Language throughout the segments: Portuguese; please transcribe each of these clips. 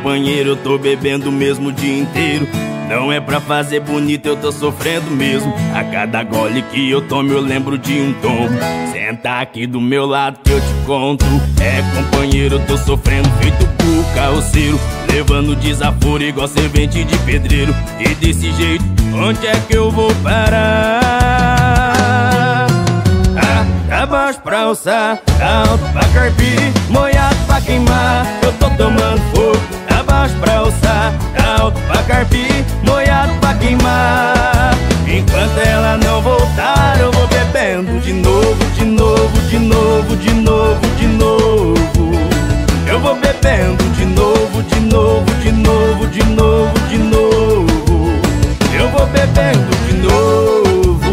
companheiro, eu tô bebendo mesmo o dia inteiro. Não é pra fazer bonito, eu tô sofrendo mesmo. A cada gole que eu tomo eu lembro de um tombo. Senta aqui do meu lado que eu te conto. É, companheiro, eu tô sofrendo feito burro carroceiro, levando desaforo igual servente de pedreiro. E desse jeito, onde é que eu vou parar? Tá baixo pra alçar, tá alto pra carpir, molhado pra queimar, eu tô tomando fogo. Tá baixo pra alçar, tá alto pra carpir, molhado pra queimar. Enquanto ela não voltar, eu vou bebendo de novo, de novo, de novo, de novo, de novo. Eu vou bebendo de novo, de novo, de novo, de novo, de novo. Eu vou bebendo de novo.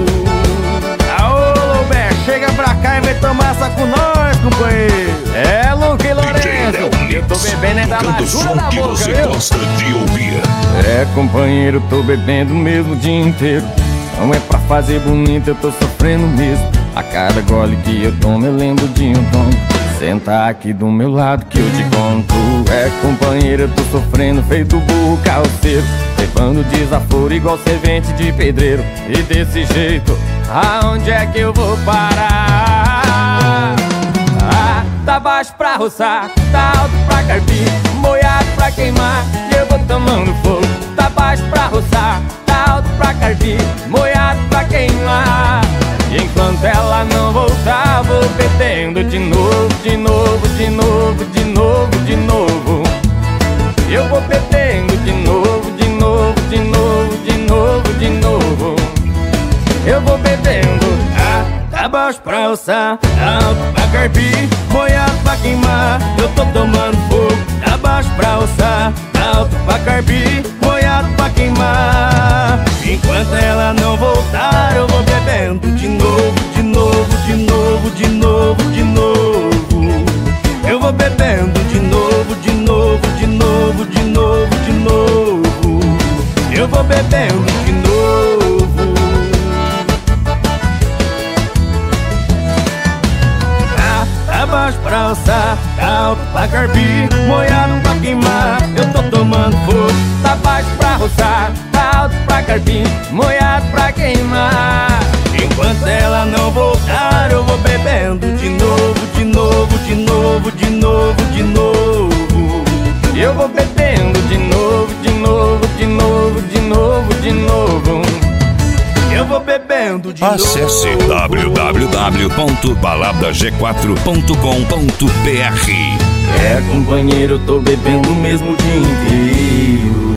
Aô, Loberto, chega pra cá e vem tomar essa com nós, companheiro. É, Luque Lourenço, eu tô bebendo é da largura da boca, você viu? gosta de ouvir. É, companheiro, tô bebendo mesmo o dia inteiro. Não é pra fazer bonito, eu tô sofrendo mesmo. A cada gole que eu tomo eu lembro de um tombo. Senta aqui do meu lado que eu te conto. É, companheiro, eu tô sofrendo feito burro carroceiro, levando desaforo igual servente de pedreiro. E desse jeito, aonde é que eu vou parar? Tá baixo pra roçar, tá alto pra carpir, molhado pra queimar, e eu vou tomando fogo. Tá baixo pra roçar, tá alto pra carpir, molhado pra queimar. E enquanto ela não voltar, vou bebendo de novo, de novo, de novo, de novo, de novo. Eu vou bebendo de novo, de novo, de novo, de novo, de novo. Eu vou bebendo. Tá baixo pra alçar, tá alto pra carpir, molhado pra queimar, eu tô tomando fogo. Tá baixo pra alçar, tá alto pra carpir, molhado pra queimar. Enquanto ela não voltar, eu vou bebendo de novo, de novo, de novo, de novo, de novo. Eu vou bebendo de novo, de novo, de novo, de novo, de novo. Eu vou bebendo de novo. Tá baixo pra alçar, tá alto pra carpir, molhado pra queimar, eu tô tomando fogo. Tá baixo pra roçar, tá alto pra carpir, molhado pra queimar. Enquanto ela não voltar, eu vou bebendo de novo, de novo, de novo, de novo, de novo. Eu vou bebendo de novo, de novo, de novo, de novo, de novo. Eu vou bebendo de novo. Acesse www.baladag4.com.br. É, companheiro, eu tô bebendo mesmo o dia inteiro.